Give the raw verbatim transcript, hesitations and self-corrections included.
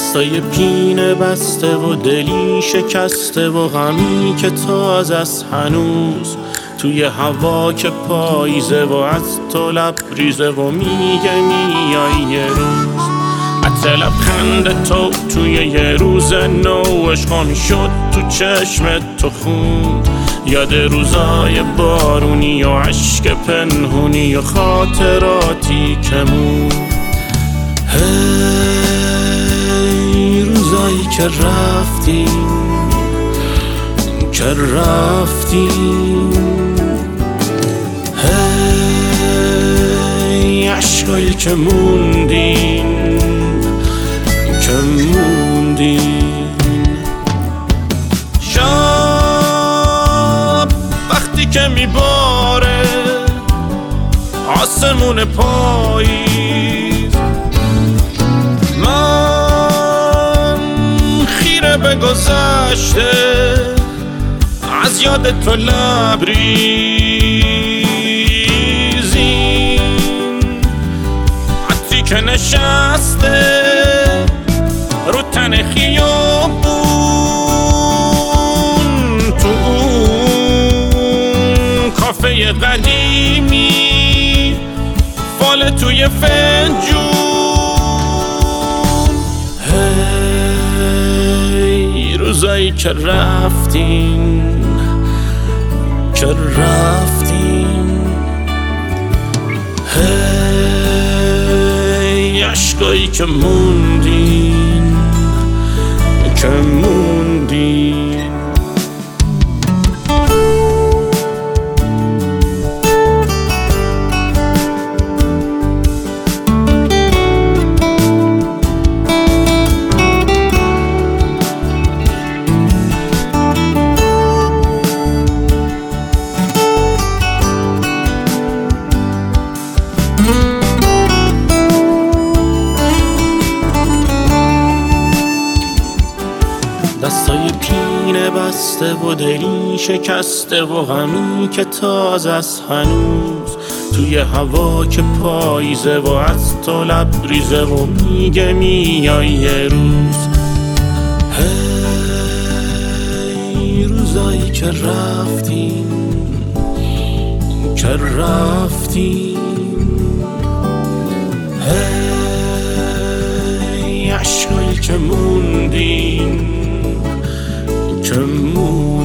دستای پینه بسته و دلی شکسته و غمی که تازه است هنوز توی هوا که پاییزه و از تو لبریزه و میگه میای یه روز. عطر لبخند تو توی یه روز نو عشقا شد تو چشم تو خون. یاد روزای بارونی و عشق پنهونی و خاطراتی که مون. هی روزایی که رفتیم که رفتیم هی عشقایی که موندین که موندین. شب وقتی که میباره آسمون پاییز من خیره به گذشته از یاد تو لبریزین. عطری که نشسته رو تن خیابون تو اون کافه قدیمی فال توی فنجون. هی روزایی که رفتین که رفتین هی عشقایی که موندین که موندین. دستای پینه بسته و دلی شکسته و غمی که تازه است هنوز توی هوا که پاییزه و از تو لبریزه و میگه میای یه روز. هی روزایی که رفتیم که رفتیم هی عشقایی که موندین که موندین.